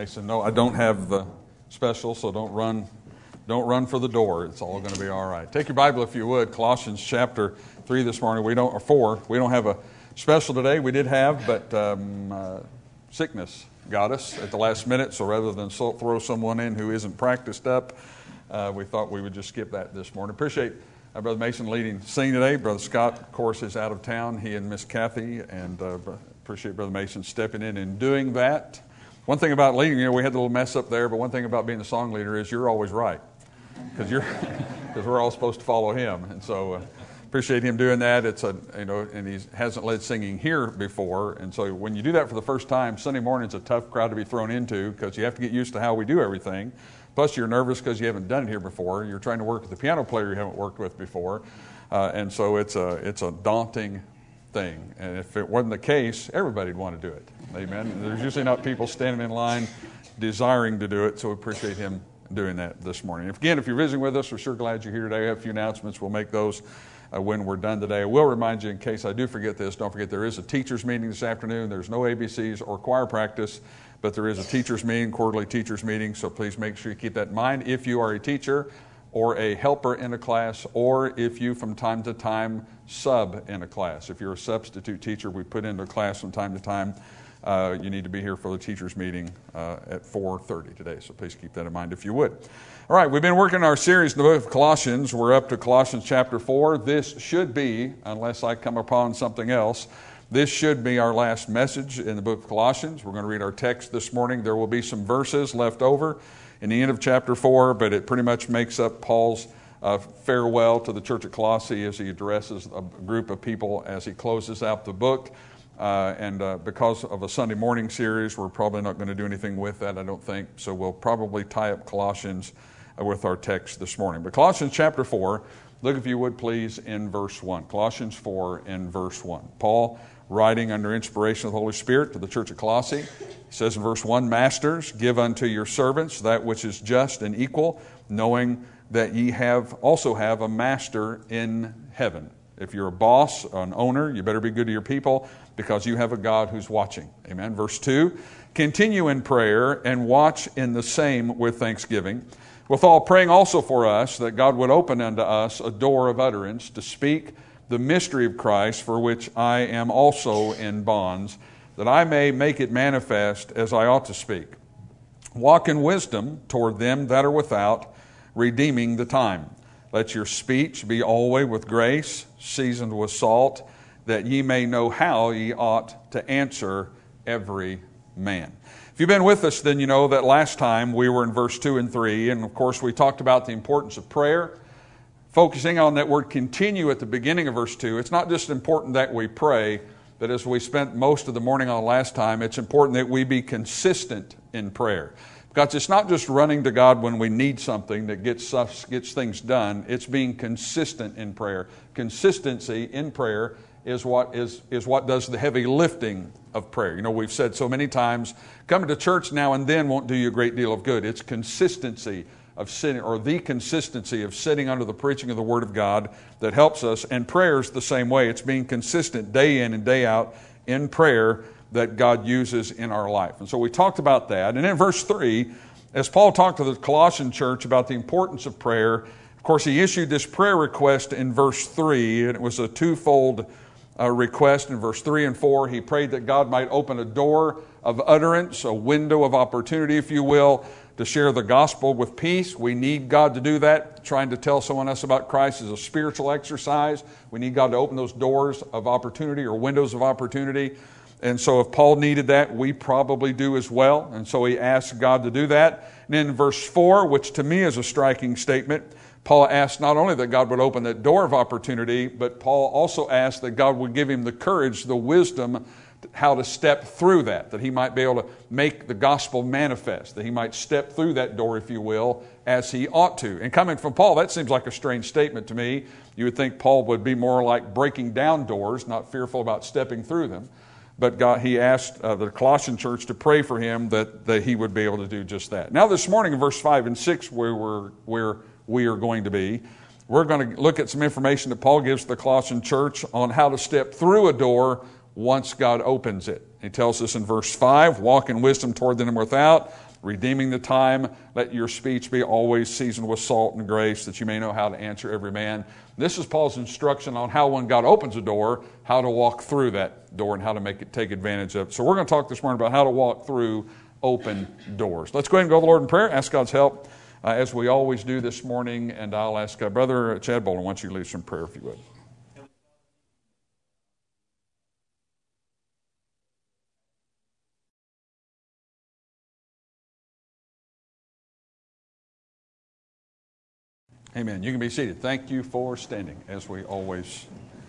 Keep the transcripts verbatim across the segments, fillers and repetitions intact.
Mason, no, I don't have the special, so don't run don't run for the door. It's all going to be all right. Take your Bible if you would. Colossians chapter three this morning. We don't, or four. We don't have a special today. We did have, but um, uh, sickness got us at the last minute, so rather than so, throw someone in who isn't practiced up, uh, we thought we would just skip that this morning. Appreciate uh, Brother Mason leading singing today. Brother Scott, of course, is out of town. He and Miss Kathy, and uh, appreciate Brother Mason stepping in and doing that. One thing about leading, you know, we had a little mess up there, but one thing about being the song leader is you're always right, because you're because we're all supposed to follow him, and so uh, appreciate him doing that. It's a you know, and he hasn't led singing here before, and so when you do that for the first time, Sunday morning's a tough crowd to be thrown into because you have to get used to how we do everything. Plus, you're nervous because you haven't done it here before. You're trying to work with a piano player you haven't worked with before, uh, and so it's a it's a daunting thing. And if it wasn't the case, everybody'd want to do it. Amen. And there's usually not people standing in line desiring to do it, so we appreciate him doing that this morning. If, again, if you're visiting with us, we're sure glad you're here today. We have a few announcements. We'll make those uh, when we're done today. I will remind you, in case I do forget this, don't forget there is a teachers meeting this afternoon. There's no A B Cs or choir practice, but there is a teachers meeting, quarterly teachers meeting, so please make sure you keep that in mind. If you are a teacher or a helper in a class, or if you from time to time sub in a class. If you're a substitute teacher we put into a class from time to time, uh, you need to be here for the teachers meeting uh, at four thirty today, so please keep that in mind if you would. All right, we've been working our series in the book of Colossians. We're up to Colossians chapter four. This should be, unless I come upon something else, this should be our last message in the book of Colossians. We're going to read our text this morning. There will be some verses left over in the end of chapter four, but it pretty much makes up Paul's uh, farewell to the church at Colossae as he addresses a group of people as he closes out the book. Uh, and uh, because of a Sunday morning series, we're probably not going to do anything with that, I don't think. So we'll probably tie up Colossians uh, with our text this morning. But Colossians chapter four, look if you would please in verse one. Colossians four in verse one. Paul, writing under inspiration of the Holy Spirit to the church at Colossae, says in verse one, Masters, give unto your servants that which is just and equal, knowing that ye have also have a master in heaven. If you're a boss, an owner, you better be good to your people because you have a God who's watching. Amen. Verse two, continue in prayer and watch in the same with thanksgiving. Withal praying also for us that God would open unto us a door of utterance to speak the mystery of Christ, for which I am also in bonds, that I may make it manifest as I ought to speak. Walk in wisdom toward them that are without, redeeming the time. Let your speech be always with grace, seasoned with salt, that ye may know how ye ought to answer every man. If you've been with us, then you know that last time we were in verse two and three, and of course we talked about the importance of prayer, focusing on that word continue at the beginning of verse two. It's not just important that we pray, but as we spent most of the morning on last time, it's important that we be consistent in prayer. Because it's not just running to God when we need something that gets stuff, gets things done. It's being consistent in prayer. Consistency in prayer is what is is what does the heavy lifting of prayer. You know, we've said so many times, coming to church now and then won't do you a great deal of good. It's consistency of sitting, or the consistency of sitting under the preaching of the Word of God that helps us. And prayer is the same way. It's being consistent day in and day out in prayer that God uses in our life. And so we talked about that. And in verse three, as Paul talked to the Colossian church about the importance of prayer, of course, he issued this prayer request in verse three, and it was a twofold uh, request. In verse three and four, he prayed that God might open a door of utterance, a window of opportunity, if you will, to share the gospel with peace. We need God to do that. Trying to tell someone else about Christ is a spiritual exercise. We need God to open those doors of opportunity or windows of opportunity. And so if Paul needed that, we probably do as well. And so he asked God to do that. And in verse four, which to me is a striking statement, Paul asked not only that God would open that door of opportunity, but Paul also asked that God would give him the courage, the wisdom, how to step through that, that he might be able to make the gospel manifest, that he might step through that door, if you will, as he ought to. And coming from Paul, that seems like a strange statement to me. You would think Paul would be more like breaking down doors, not fearful about stepping through them. But God, he asked uh, the Colossian church to pray for him that, that he would be able to do just that. Now this morning in verse five and six, where, we're, where we are going to be, we're going to look at some information that Paul gives the Colossian church on how to step through a door once God opens it. He tells us in verse five, walk in wisdom toward them without, redeeming the time. Let your speech be always seasoned with salt and grace, that you may know how to answer every man. This is Paul's instruction on how, when God opens a door, how to walk through that door and how to make it take advantage of it. So we're going to talk this morning about how to walk through open doors. Let's go ahead and go to the Lord in prayer, ask God's help, uh, as we always do this morning. And I'll ask uh, Brother Chad Bowling, why don't you lead some prayer if you would. Amen. You can be seated. Thank you for standing, as we always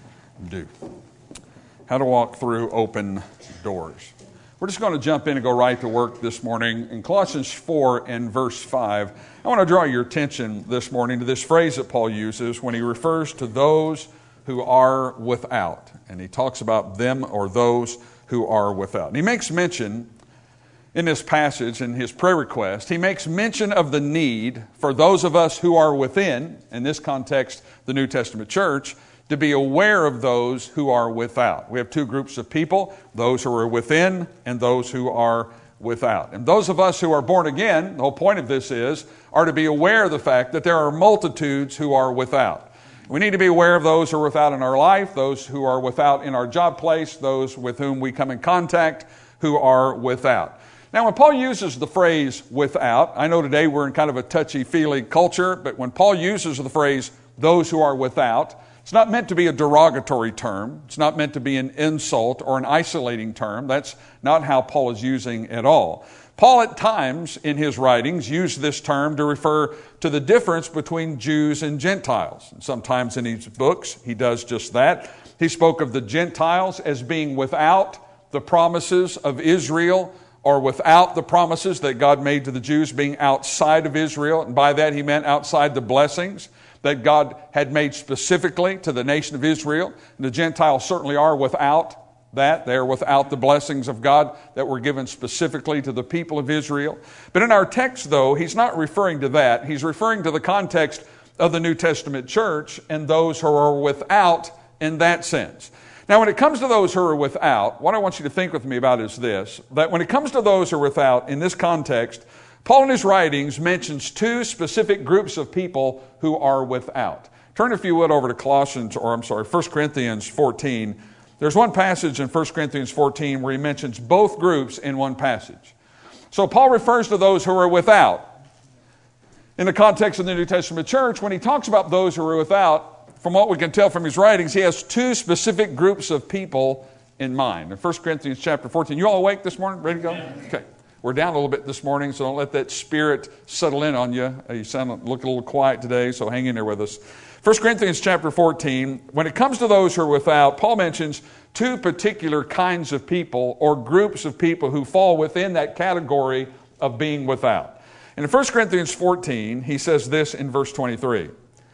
do. How to walk through open doors. We're just going to jump in and go right to work this morning. In Colossians four and verse five, I want to draw your attention this morning to this phrase that Paul uses when he refers to those who are without. And he talks about them or those who are without. And he makes mention in this passage, in his prayer request, he makes mention of the need for those of us who are within, in this context, the New Testament church, to be aware of those who are without. We have two groups of people, those who are within and those who are without. And those of us who are born again, the whole point of this is, are to be aware of the fact that there are multitudes who are without. We need to be aware of those who are without in our life, those who are without in our job place, those with whom we come in contact who are without. Now, when Paul uses the phrase without, I know today we're in kind of a touchy-feely culture, but when Paul uses the phrase those who are without, it's not meant to be a derogatory term. It's not meant to be an insult or an isolating term. That's not how Paul is using at all. Paul at times in his writings used this term to refer to the difference between Jews and Gentiles. And sometimes in his books he does just that. He spoke of the Gentiles as being without the promises of Israel, or without the promises that God made to the Jews, being outside of Israel. And by that he meant outside the blessings that God had made specifically to the nation of Israel. And the Gentiles certainly are without that. They are without the blessings of God that were given specifically to the people of Israel. But in our text, though, he's not referring to that. He's referring to the context of the New Testament church and those who are without in that sense. Now, when it comes to those who are without, what I want you to think with me about is this, that when it comes to those who are without in this context, Paul in his writings mentions two specific groups of people who are without. Turn, if you would, over to Colossians, or I'm sorry, First Corinthians fourteen. There's one passage in First Corinthians fourteen where he mentions both groups in one passage. So Paul refers to those who are without. In the context of the New Testament church, when he talks about those who are without, from what we can tell from his writings, he has two specific groups of people in mind. In First Corinthians chapter fourteen, you all awake this morning? Ready to go? Okay. We're down a little bit this morning, so don't let that spirit settle in on you. You sound look a little quiet today, so hang in there with us. First Corinthians chapter fourteen, when it comes to those who are without, Paul mentions two particular kinds of people or groups of people who fall within that category of being without. And in First Corinthians fourteen, he says this in verse twenty-three.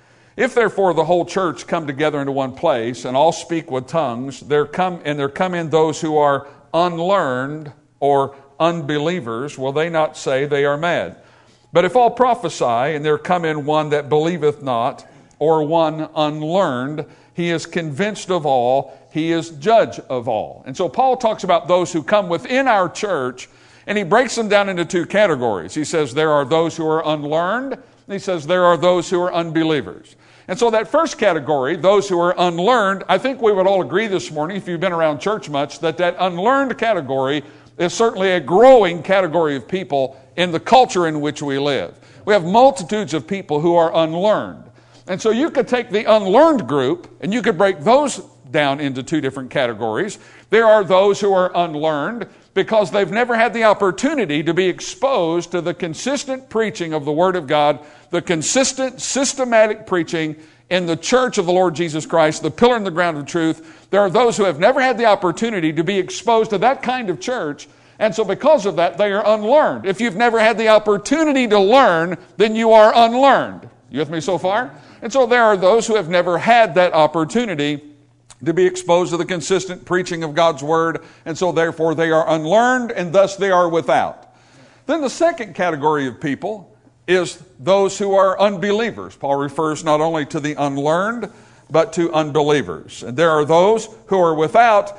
If therefore the whole church come together into one place and all speak with tongues, there come and there come in those who are unlearned or unbelievers, will they not say they are mad? But if all prophesy and there come in one that believeth not, or one unlearned, he is convinced of all, he is judge of all. And so Paul talks about those who come within our church, and he breaks them down into two categories. He says there are those who are unlearned, and he says there are those who are unbelievers. And so that first category, those who are unlearned, I think we would all agree this morning, if you've been around church much, that that unlearned category is certainly a growing category of people in the culture in which we live. We have multitudes of people who are unlearned. And so you could take the unlearned group and you could break those down into two different categories. There are those who are unlearned because they've never had the opportunity to be exposed to the consistent preaching of the Word of God, the consistent, systematic preaching in the church of the Lord Jesus Christ, the pillar and the ground of truth. There are those who have never had the opportunity to be exposed to that kind of church, and so because of that, they are unlearned. If you've never had the opportunity to learn, then you are unlearned. You with me so far? And so there are those who have never had that opportunity to be exposed to the consistent preaching of God's Word, and so therefore they are unlearned, and thus they are without. Then the second category of people is those who are unbelievers. Paul refers not only to the unlearned, but to unbelievers. And there are those who are without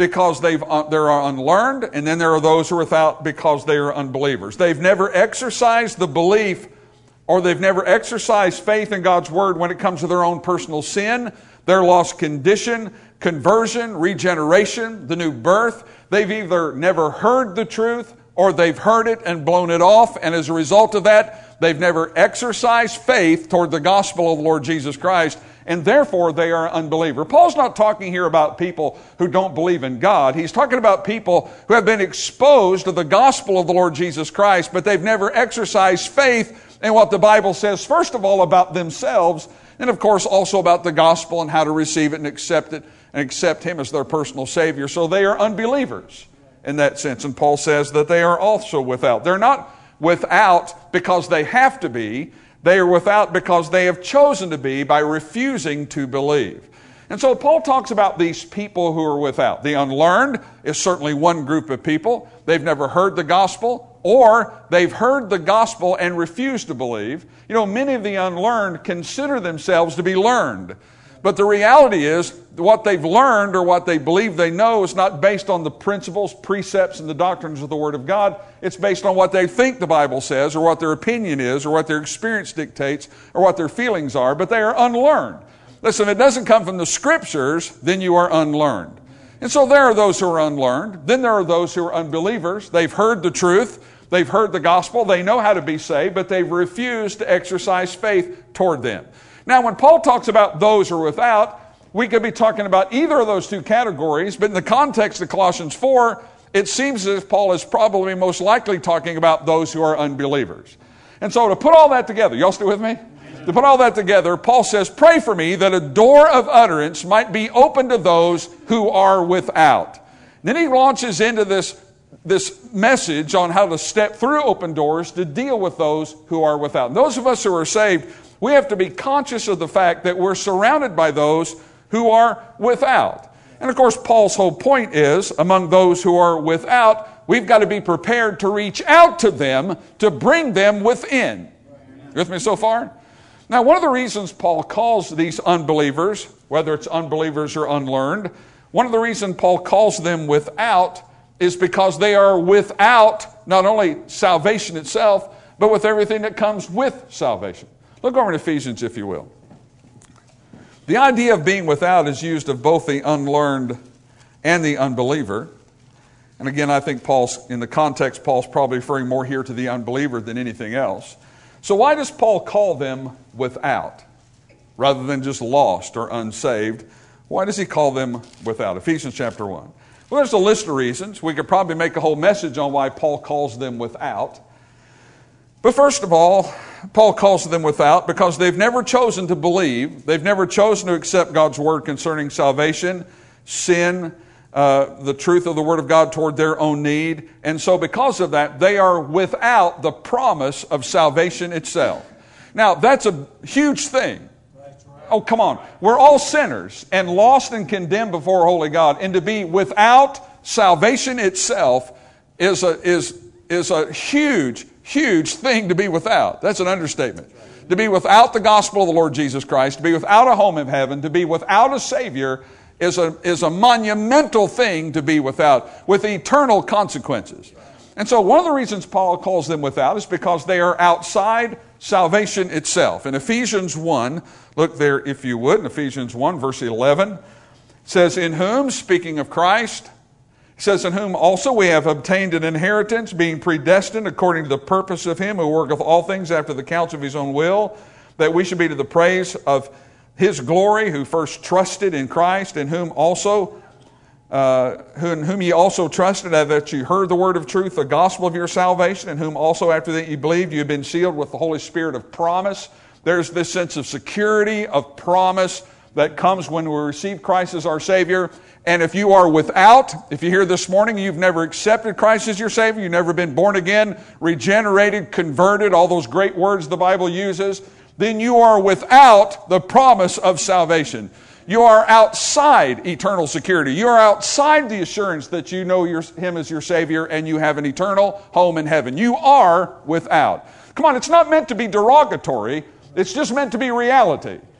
because they've, uh, they're unlearned, and then there are those who are without because they are unbelievers. They've never exercised the belief, or they've never exercised faith in God's Word when it comes to their own personal sin, their lost condition, conversion, regeneration, the new birth. They've either never heard the truth, or they've heard it and blown it off, and as a result of that, they've never exercised faith toward the gospel of the Lord Jesus Christ, and therefore they are unbeliever. Paul's not talking here about people who don't believe in God. He's talking about people who have been exposed to the gospel of the Lord Jesus Christ, but they've never exercised faith in what the Bible says, first of all, about themselves, and of course also about the gospel and how to receive it and accept it and accept Him as their personal Savior. So they are unbelievers in that sense. And Paul says that they are also without. They're not without because they have to be. They are without because they have chosen to be by refusing to believe. And so Paul talks about these people who are without. The unlearned is certainly one group of people. They've never heard the gospel, or they've heard the gospel and refused to believe. You know, many of the unlearned consider themselves to be learned. But the reality is, what they've learned or what they believe they know is not based on the principles, precepts, and the doctrines of the Word of God. It's based on what they think the Bible says, or what their opinion is, or what their experience dictates, or what their feelings are, but they are unlearned. Listen, if it doesn't come from the Scriptures, then you are unlearned. And so there are those who are unlearned. Then there are those who are unbelievers. They've heard the truth. They've heard the gospel. They know how to be saved, but they've refused to exercise faith toward them. Now, when Paul talks about those who are without, we could be talking about either of those two categories, but in the context of Colossians four, it seems as if Paul is probably most likely talking about those who are unbelievers. And so to put all that together, y'all still with me? To put all that together, Paul says, pray for me that a door of utterance might be open to those who are without. Then he launches into this, this message on how to step through open doors to deal with those who are without. And those of us who are saved, we have to be conscious of the fact that we're surrounded by those who are without. And of course, Paul's whole point is, among those who are without, we've got to be prepared to reach out to them to bring them within. You with me so far? Now, one of the reasons Paul calls these unbelievers, whether it's unbelievers or unlearned, one of the reasons Paul calls them without is because they are without not only salvation itself, but with everything that comes with salvation. Look over in Ephesians, if you will. The idea of being without is used of both the unlearned and the unbeliever. And again, I think Paul's, in the context, Paul's probably referring more here to the unbeliever than anything else. So why does Paul call them without, rather than just lost or unsaved? Why does he call them without? Ephesians chapter one. Well, there's a list of reasons. We could probably make a whole message on why Paul calls them without. But first of all, Paul calls them without because they've never chosen to believe. They've never chosen to accept God's word concerning salvation, sin, uh, the truth of the word of God toward their own need. And so because of that, they are without the promise of salvation itself. Now, that's a huge thing. Oh, come on. We're all sinners and lost and condemned before holy God. And to be without salvation itself is a, is, is a huge Huge thing to be without. That's an understatement. To be without the gospel of the Lord Jesus Christ, to be without a home in heaven, to be without a Savior is a, is a monumental thing to be without, with eternal consequences. And so one of the reasons Paul calls them without is because they are outside salvation itself. In Ephesians one, look there if you would, in Ephesians one verse eleven, it says, in whom, speaking of Christ, it says, in whom also we have obtained an inheritance, being predestined according to the purpose of him who worketh all things after the counsel of his own will, that we should be to the praise of his glory, who first trusted in Christ, in whom also, uh, in whom ye also trusted, that you heard the word of truth, the gospel of your salvation, in whom also after that ye believed, you have been sealed with the Holy Spirit of promise. There's this sense of security, of promise, that comes when we receive Christ as our Savior. And if you are without, if you're here this morning, you've never accepted Christ as your Savior, you've never been born again, regenerated, converted, all those great words the Bible uses, then you are without the promise of salvation. You are outside eternal security. You are outside the assurance that you know your, Him as your Savior and you have an eternal home in heaven. You are without. Come on, it's not meant to be derogatory. It's just meant to be reality.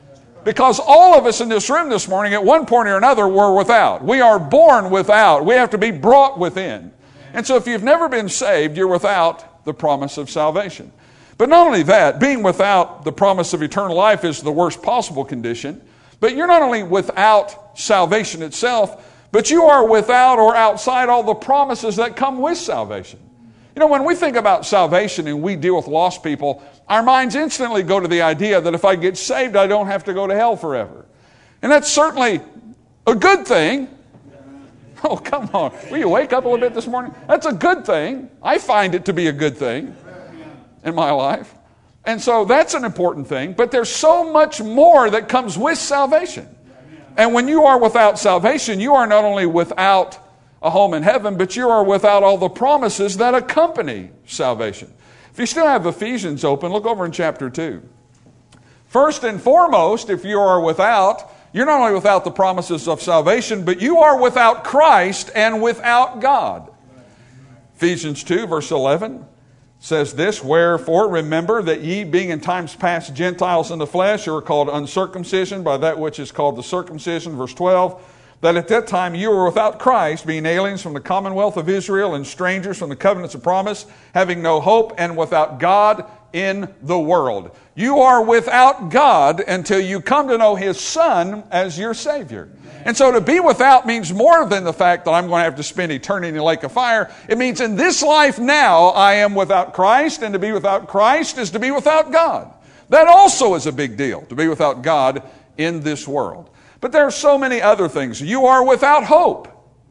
Because all of us in this room this morning, at one point or another, were without. We are born without. We have to be brought within. And so if you've never been saved, you're without the promise of salvation. But not only that, being without the promise of eternal life is the worst possible condition. But you're not only without salvation itself, but you are without or outside all the promises that come with salvation. You know, when we think about salvation and we deal with lost people, our minds instantly go to the idea that if I get saved, I don't have to go to hell forever. And that's certainly a good thing. Oh, come on. Will you wake up a little bit this morning? That's a good thing. I find it to be a good thing in my life. And so that's an important thing. But there's so much more that comes with salvation. And when you are without salvation, you are not only without a home in heaven, but you are without all the promises that accompany salvation. If you still have Ephesians open, look over in chapter two. First and foremost, if you are without, you're not only without the promises of salvation, but you are without Christ and without God. Ephesians two, verse eleven says this, wherefore remember that ye, being in times past Gentiles in the flesh, who are called uncircumcision by that which is called the circumcision, verse twelve, that at that time you were without Christ, being aliens from the commonwealth of Israel and strangers from the covenants of promise, having no hope and without God in the world. You are without God until you come to know His Son as your Savior. And so to be without means more than the fact that I'm going to have to spend eternity in the lake of fire. It means in this life now I am without Christ, and to be without Christ is to be without God. That also is a big deal, to be without God in this world. But there are so many other things. You are without hope.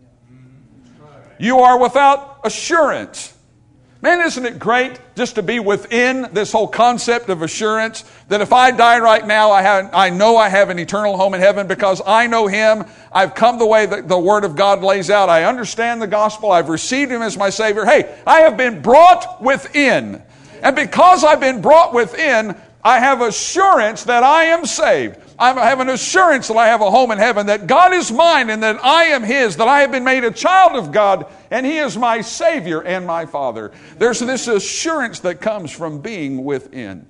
You are without assurance. Man, isn't it great just to be within this whole concept of assurance that if I die right now, I have, I know I have an eternal home in heaven because I know Him. I've come the way that the Word of God lays out. I understand the gospel. I've received Him as my Savior. Hey, I have been brought within. And because I've been brought within, I have assurance that I am saved. I have an assurance that I have a home in heaven, that God is mine and that I am His, that I have been made a child of God and He is my Savior and my Father. There's this assurance that comes from being within.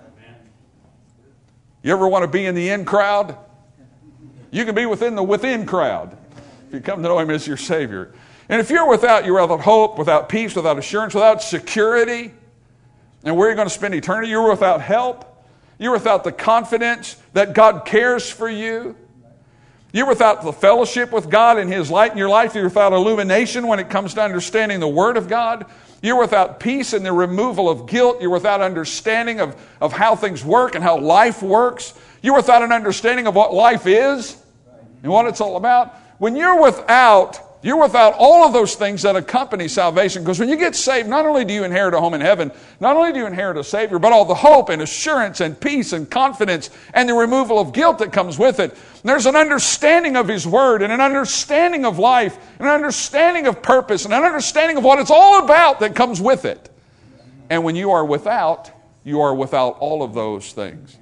You ever want to be in the in crowd? You can be within the within crowd if you come to know Him as your Savior. And if you're without, you're without hope, without peace, without assurance, without security, and where you're going to spend eternity, you're without help. You're without the confidence that God cares for you. You're without the fellowship with God and His light in your life. You're without illumination when it comes to understanding the Word of God. You're without peace in the removal of guilt. You're without understanding of, of how things work and how life works. You're without an understanding of what life is and what it's all about. When you're without You're without all of those things that accompany salvation. Because when you get saved, not only do you inherit a home in heaven, not only do you inherit a Savior, but all the hope and assurance and peace and confidence and the removal of guilt that comes with it. And there's an understanding of His Word and an understanding of life, and an understanding of purpose, and an understanding of what it's all about that comes with it. And when you are without, you are without all of those things.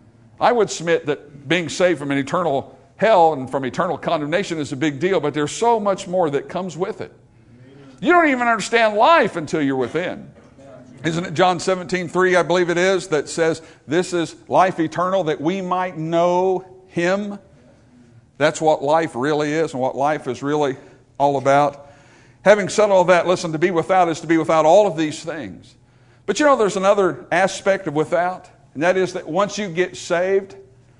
I would submit that being saved from an eternal hell and from eternal condemnation is a big deal, but there's so much more that comes with it. You don't even understand life until you're within. Isn't it John seventeen three, I believe it is, that says, this is life eternal, that we might know Him. That's what life really is and what life is really all about. Having said all that, listen, to be without is to be without all of these things. But you know, there's another aspect of without, and that is that once you get saved,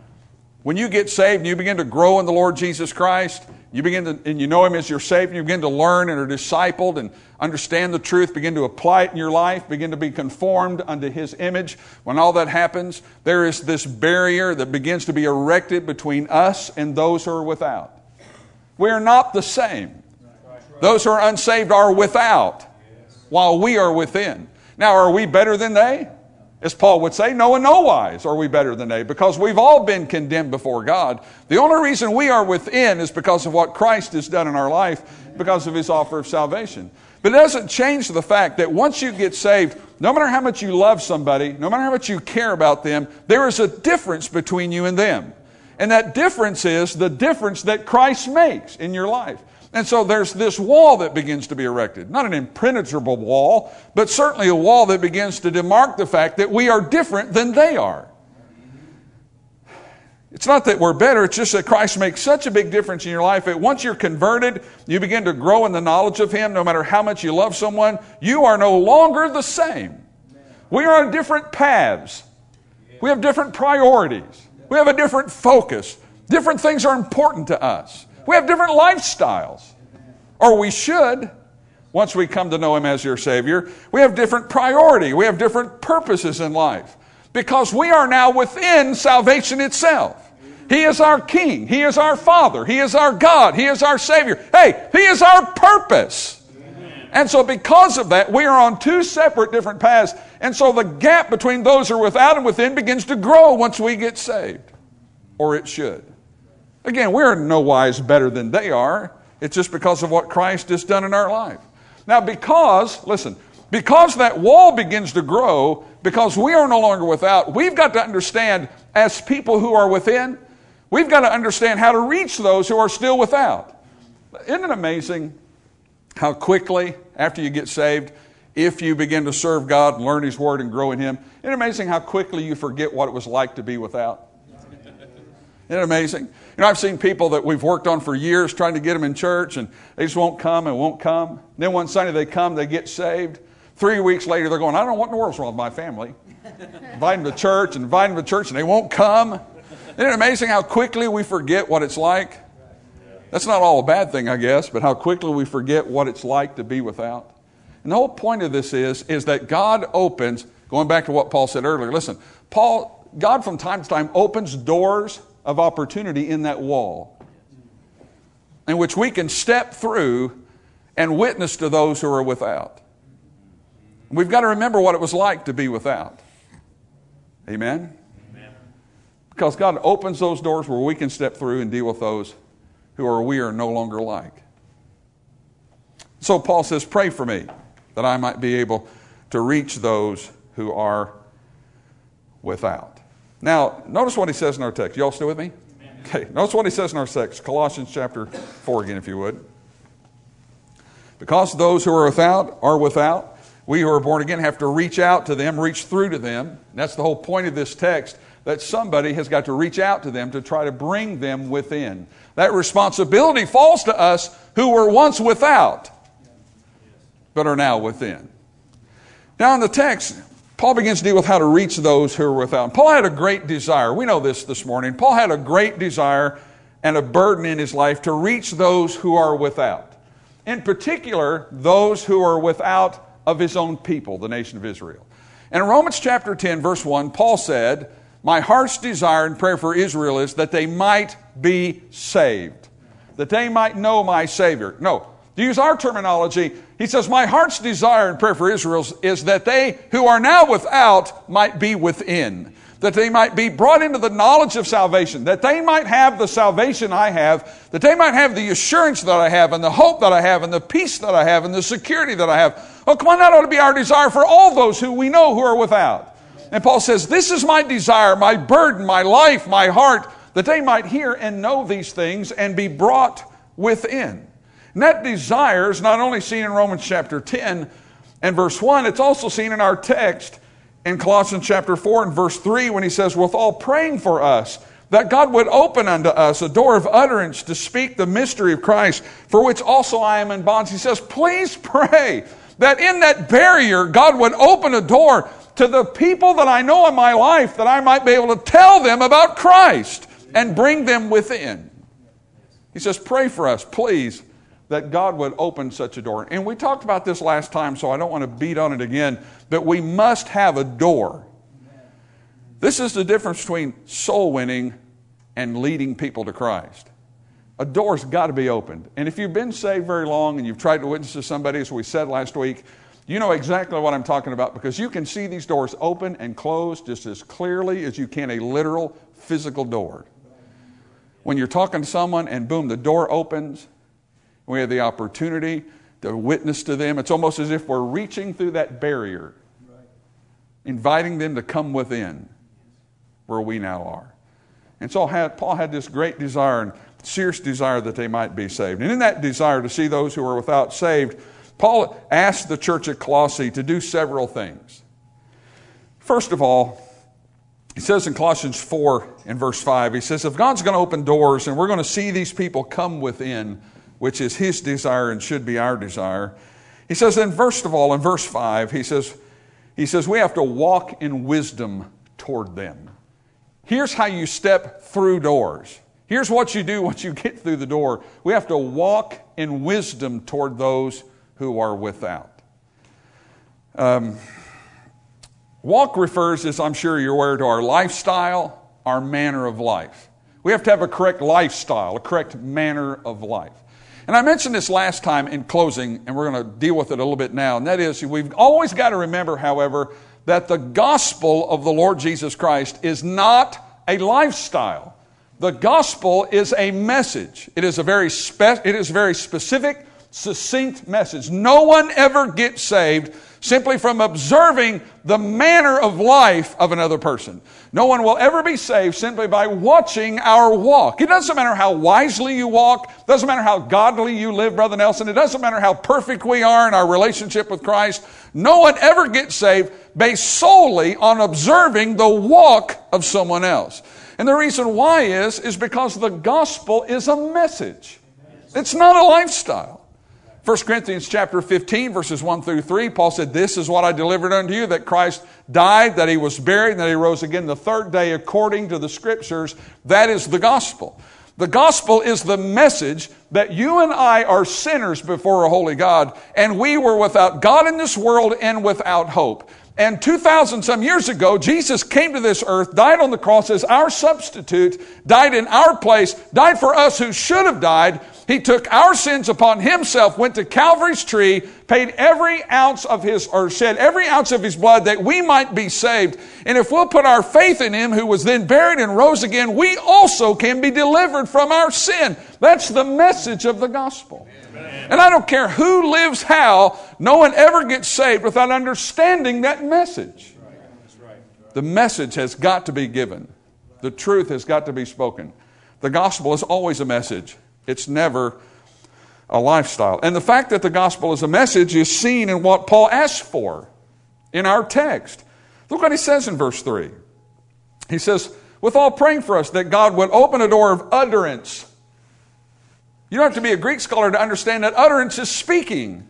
when you get saved and you begin to grow in the Lord Jesus Christ, you begin to, and you know Him as your Savior, you begin to learn and are discipled and understand the truth, begin to apply it in your life, begin to be conformed unto His image. When all that happens, there is this barrier that begins to be erected between us and those who are without. We are not the same. Those who are unsaved are without, while we are within. Now, are we better than they? As Paul would say, no, in no wise are we better than they, because we've all been condemned before God. The only reason we are within is because of what Christ has done in our life, because of His offer of salvation. But it doesn't change the fact that once you get saved, no matter how much you love somebody, no matter how much you care about them, there is a difference between you and them. And that difference is the difference that Christ makes in your life. And so there's this wall that begins to be erected. Not an impenetrable wall, but certainly a wall that begins to demark the fact that we are different than they are. It's not that we're better, it's just that Christ makes such a big difference in your life that once you're converted, you begin to grow in the knowledge of Him. No matter how much you love someone, you are no longer the same. We are on different paths. We have different priorities. We have a different focus. Different things are important to us. We have different lifestyles. Or we should, once we come to know Him as your Savior. We have different priority. We have different purposes in life. Because we are now within salvation itself. He is our King. He is our Father. He is our God. He is our Savior. Hey, He is our purpose. Amen. And so because of that, we are on two separate different paths. And so the gap between those who are without and within begins to grow once we get saved. Or it should. Again, we're in no wise better than they are. It's just because of what Christ has done in our life. Now because, listen, because that wall begins to grow, because we are no longer without, we've got to understand as people who are within, we've got to understand how to reach those who are still without. Isn't it amazing how quickly, after you get saved, if you begin to serve God and learn His Word and grow in Him, isn't it amazing how quickly you forget what it was like to be without? Isn't it amazing? You know, I've seen people that we've worked on for years trying to get them in church, and they just won't come and won't come. Then one Sunday they come, they get saved. Three weeks later they're going, I don't know what in the world's wrong with my family. Invite them to church and invite them to church and they won't come. Isn't it amazing how quickly we forget what it's like? That's not all a bad thing, I guess, but how quickly we forget what it's like to be without. And the whole point of this is, is that God opens, going back to what Paul said earlier, listen, Paul, God from time to time opens doors of opportunity in that wall in which we can step through and witness to those who are without. We've got to remember what it was like to be without. Amen? Amen? Because God opens those doors where we can step through and deal with those who are we are no longer like. So Paul says, pray for me that I might be able to reach those who are without. Now, notice what he says in our text. You all still with me? Amen. Okay, notice what he says in our text. Colossians chapter four again, if you would. Because those who are without are without, we who are born again have to reach out to them, reach through to them. And that's the whole point of this text, that somebody has got to reach out to them to try to bring them within. That responsibility falls to us who were once without, but are now within. Now in the text, Paul begins to deal with how to reach those who are without. Paul had a great desire. We know this this morning. Paul had a great desire and a burden in his life to reach those who are without. In particular, those who are without of his own people, the nation of Israel. And in Romans chapter ten, verse one, Paul said, my heart's desire and prayer for Israel is that they might be saved, that they might know my Savior. No, to use our terminology, he says, my heart's desire and prayer for Israel is that they who are now without might be within, that they might be brought into the knowledge of salvation, that they might have the salvation I have, that they might have the assurance that I have, and the hope that I have, and the peace that I have, and the security that I have. Oh, come on, that ought to be our desire for all those who we know who are without. And Paul says, this is my desire, my burden, my life, my heart, that they might hear and know these things and be brought within. And that desire is not only seen in Romans chapter ten and verse one, it's also seen in our text in Colossians chapter four and verse three when he says, withal praying for us, that God would open unto us a door of utterance to speak the mystery of Christ, for which also I am in bonds. He says, please pray that in that barrier, God would open a door to the people that I know in my life, that I might be able to tell them about Christ and bring them within. He says, pray for us, please, that God would open such a door. And we talked about this last time, so I don't want to beat on it again, but we must have a door. This is the difference between soul winning and leading people to Christ. A door's got to be opened. And if you've been saved very long and you've tried to witness to somebody, as we said last week, you know exactly what I'm talking about, because you can see these doors open and close just as clearly as you can a literal physical door. When you're talking to someone and boom, the door opens, we have the opportunity to witness to them. It's almost as if we're reaching through that barrier, inviting them to come within where we now are. And so Paul had this great desire and serious desire that they might be saved. And in that desire to see those who are without saved, Paul asked the church at Colossae to do several things. First of all, He says in Colossians four in verse five, he says, if God's going to open doors and we're going to see these people come within, which is his desire and should be our desire, he says then first of all in verse five, he says, he says we have to walk in wisdom toward them. Here's how you step through doors. Here's what you do once you get through the door. We have to walk in wisdom toward those who are without. Um, walk refers, as I'm sure you're aware, to our lifestyle, our manner of life. We have to have a correct lifestyle, a correct manner of life. And I mentioned this last time in closing, and we're going to deal with it a little bit now, and that is we've always got to remember, however, that the gospel of the Lord Jesus Christ is not a lifestyle. The gospel is a message. It is a very spe- it is a very specific, succinct message. No one ever gets saved simply from observing the manner of life of another person. No one will ever be saved simply by watching our walk. It doesn't matter how wisely you walk. It doesn't matter how godly you live, Brother Nelson. It doesn't matter how perfect we are in our relationship with Christ. No one ever gets saved based solely on observing the walk of someone else. And the reason why is, is because the gospel is a message. It's not a lifestyle. First Corinthians chapter fifteen, verses one through three, Paul said, this is what I delivered unto you, that Christ died, that he was buried, and that he rose again the third day according to the Scriptures. That is the gospel. The gospel is the message that you and I are sinners before a holy God, and we were without God in this world and without hope. And two thousand some years ago, Jesus came to this earth, died on the cross as our substitute, died in our place, died for us who should have died. He took our sins upon himself, went to Calvary's tree, paid every ounce of his, or shed every ounce of his blood that we might be saved. And if we'll put our faith in him, who was then buried and rose again, we also can be delivered from our sin. That's the message of the gospel. Amen. And I don't care who lives how, no one ever gets saved without understanding that message. That's right. The message has got to be given. The truth has got to be spoken. The gospel is always a message. It's never a lifestyle. And the fact that the gospel is a message is seen in what Paul asks for in our text. Look what he says in verse three. He says, with all praying for us that God would open a door of utterance. You don't have to be a Greek scholar to understand that utterance is speaking.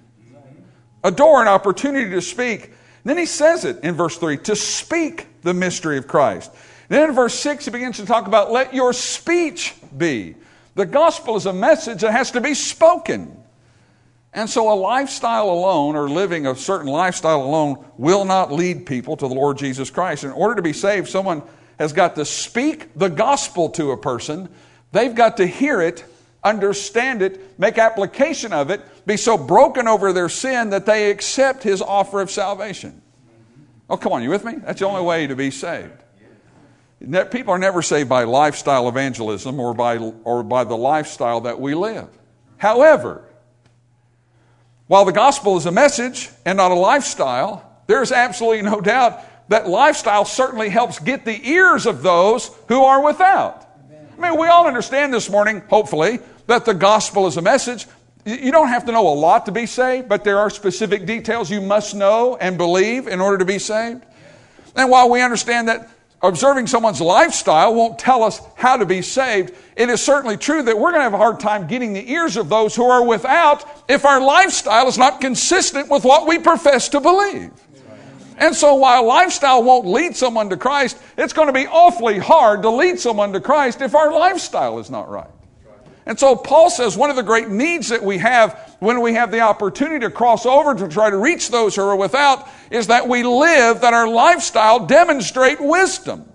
A door, an opportunity to speak. And then he says it in verse three, to speak the mystery of Christ. And then in verse six, he begins to talk about let your speech be. The gospel is a message that has to be spoken. And so a lifestyle alone, or living a certain lifestyle alone, will not lead people to the Lord Jesus Christ. In order to be saved, someone has got to speak the gospel to a person. They've got to hear it, understand it, make application of it, be so broken over their sin that they accept his offer of salvation. Oh, come on, you with me? That's the only way to be saved. People are never saved by lifestyle evangelism or by, or by the lifestyle that we live. However, while the gospel is a message and not a lifestyle, there's absolutely no doubt that lifestyle certainly helps get the ears of those who are without. I mean, we all understand this morning, hopefully, that the gospel is a message. You don't have to know a lot to be saved, but there are specific details you must know and believe in order to be saved. And while we understand that observing someone's lifestyle won't tell us how to be saved, it is certainly true that we're going to have a hard time getting the ears of those who are without if our lifestyle is not consistent with what we profess to believe. And so while lifestyle won't lead someone to Christ, it's going to be awfully hard to lead someone to Christ if our lifestyle is not right. And so Paul says one of the great needs that we have when we have the opportunity to cross over to try to reach those who are without is that we live, that our lifestyle demonstrate wisdom.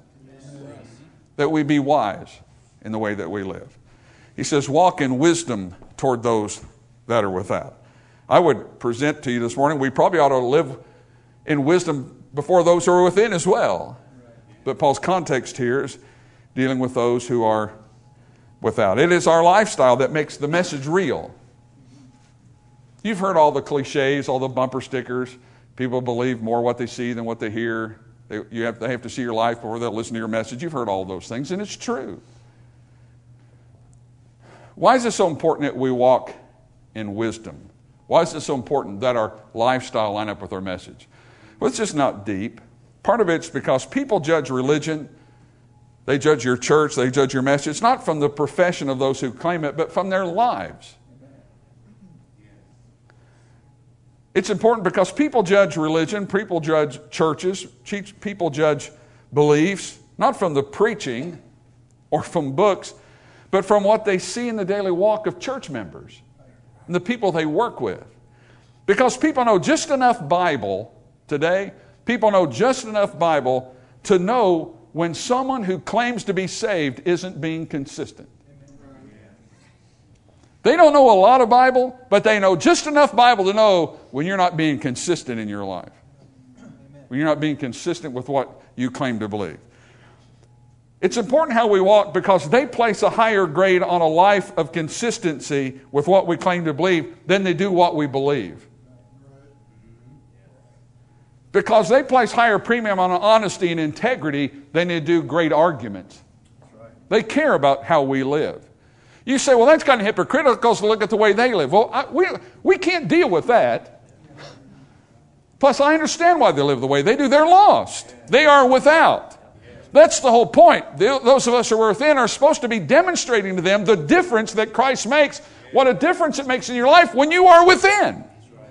That we be wise in the way that we live. He says, walk in wisdom toward those that are without. I would present to you this morning, we probably ought to live in wisdom before those who are within as well. But Paul's context here is dealing with those who are without. It is our lifestyle that makes the message real. You've heard all the cliches, all the bumper stickers. People believe more what they see than what they hear. They, you have, they have to see your life before they'll listen to your message. You've heard all those things, and it's true. Why is it so important that we walk in wisdom? Why is it so important that our lifestyle line up with our message? Well, it's just not deep. Part of it's because people judge religion. They judge your church. They judge your message. It's not from the profession of those who claim it, but from their lives. It's important because people judge religion. People judge churches. People judge beliefs, not from the preaching or from books, but from what they see in the daily walk of church members and the people they work with. Because people know just enough Bible today, people know just enough Bible to know when someone who claims to be saved isn't being consistent. They don't know a lot of Bible, but they know just enough Bible to know when you're not being consistent in your life. When you're not being consistent with what you claim to believe. It's important how we walk because they place a higher grade on a life of consistency with what we claim to believe than they do what we believe. Because they place higher premium on honesty and integrity than they do great arguments. They care about how we live. You say, well, that's kind of hypocritical to look at the way they live. Well, I, we, we can't deal with that. Plus, I understand why they live the way they do. They're lost. They are without. That's the whole point. The, those of us who are within are supposed to be demonstrating to them the difference that Christ makes, what a difference it makes in your life when you are within.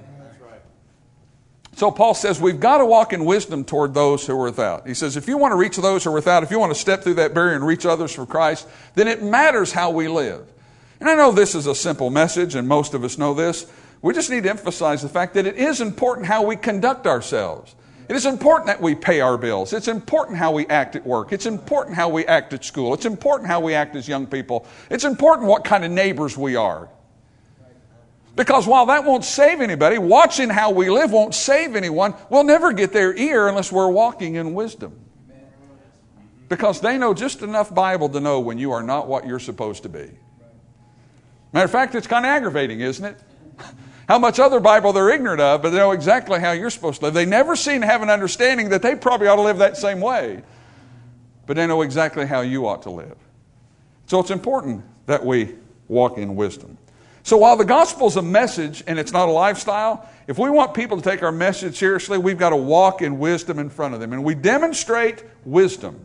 So Paul says we've got to walk in wisdom toward those who are without. He says if you want to reach those who are without, if you want to step through that barrier and reach others for Christ, then it matters how we live. And I know this is a simple message, and most of us know this. We just need to emphasize the fact that it is important how we conduct ourselves. It is important that we pay our bills. It's important how we act at work. It's important how we act at school. It's important how we act as young people. It's important what kind of neighbors we are. Because while that won't save anybody, watching how we live won't save anyone. We'll never get their ear unless we're walking in wisdom. Because they know just enough Bible to know when you are not what you're supposed to be. Matter of fact, it's kind of aggravating, isn't it? How much other Bible they're ignorant of, but they know exactly how you're supposed to live. They never seem to have an understanding that they probably ought to live that same way. But they know exactly how you ought to live. So it's important that we walk in wisdom. So while the gospel is a message and it's not a lifestyle, if we want people to take our message seriously, we've got to walk in wisdom in front of them. And we demonstrate wisdom.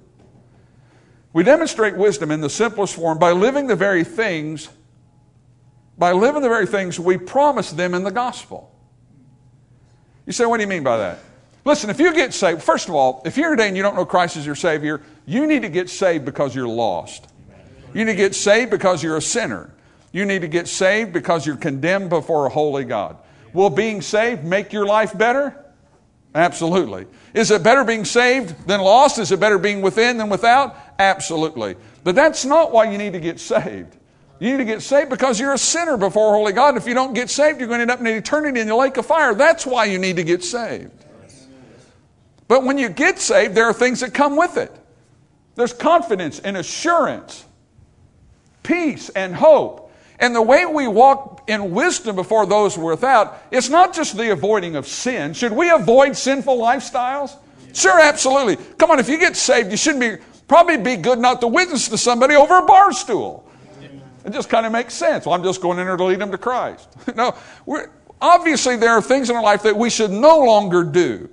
We demonstrate wisdom in the simplest form by living the very things, by living the very things we promise them in the gospel. You say, what do you mean by that? Listen, if you get saved, first of all, if you're here today and you don't know Christ as your Savior, you need to get saved because you're lost. You need to get saved because you're a sinner. You need to get saved because you're condemned before a holy God. Will being saved make your life better? Absolutely. Is it better being saved than lost? Is it better being within than without? Absolutely. But that's not why you need to get saved. You need to get saved because you're a sinner before a holy God. If you don't get saved, you're going to end up in eternity in the lake of fire. That's why you need to get saved. But when you get saved, there are things that come with it. There's confidence and assurance, peace and hope. And the way we walk in wisdom before those who are without, it's not just the avoiding of sin. Should we avoid sinful lifestyles? Sure, absolutely. Come on, if you get saved, you shouldn't be, probably be good not to witness to somebody over a bar stool. It just kind of makes sense. Well, I'm just going in there to lead them to Christ. No, we're, obviously there are things in our life that we should no longer do.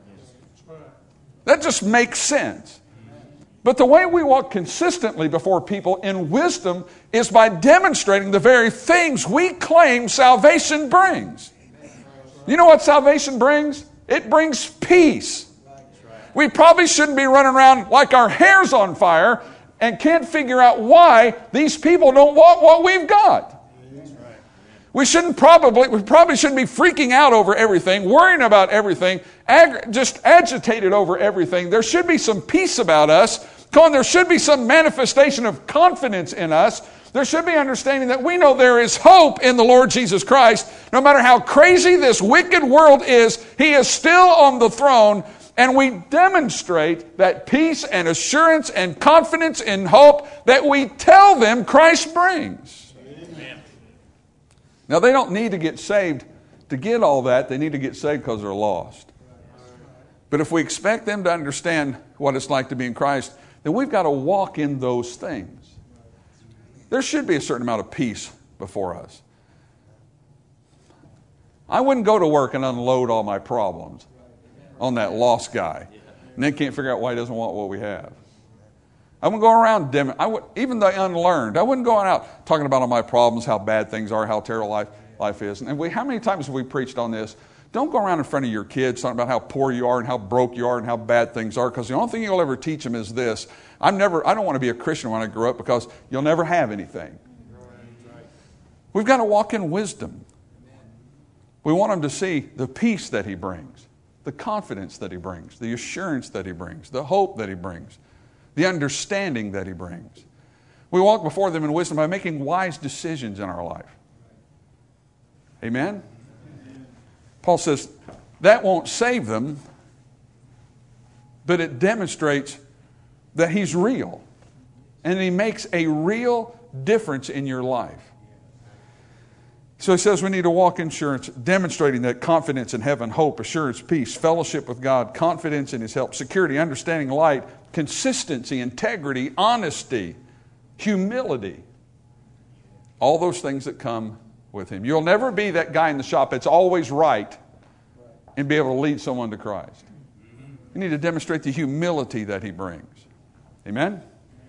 That just makes sense. But the way we walk consistently before people in wisdom is by demonstrating the very things we claim salvation brings. You know what salvation brings? It brings peace. We probably shouldn't be running around like our hair's on fire and can't figure out why these people don't want what we've got. We shouldn't probably, we probably shouldn't be freaking out over everything, worrying about everything, ag- just agitated over everything. There should be some peace about us. Come on, there should be some manifestation of confidence in us. There should be understanding that we know there is hope in the Lord Jesus Christ. No matter how crazy this wicked world is, He is still on the throne. And we demonstrate that peace and assurance and confidence and hope that we tell them Christ brings. Amen. Now, they don't need to get saved to get all that. They need to get saved because they're lost. But if we expect them to understand what it's like to be in Christ, then we've got to walk in those things. There should be a certain amount of peace before us. I wouldn't go to work and unload all my problems on that lost guy. and then can't figure out why he doesn't want what we have. I wouldn't go around, dem- I would, even the unlearned, I wouldn't go out talking about all my problems, how bad things are, how terrible life, life is. And we, how many times have we preached on this? Don't go around in front of your kids talking about how poor you are and how broke you are and how bad things are, because the only thing you'll ever teach them is this. I'm never, I don't want to be a Christian when I grow up because you'll never have anything. We've got to walk in wisdom. We want them to see the peace that he brings, the confidence that he brings, the assurance that he brings, the hope that he brings, the understanding that he brings. We walk before them in wisdom by making wise decisions in our life. Amen? Paul says that won't save them, but it demonstrates that he's real. And he makes a real difference in your life. So he says we need to walk in assurance, demonstrating that confidence in heaven, hope, assurance, peace, fellowship with God, confidence in his help, security, understanding, light, consistency, integrity, honesty, humility. All those things that come with him. You'll never be that guy in the shop that's always right and be able to lead someone to Christ. You need to demonstrate the humility that he brings. Amen?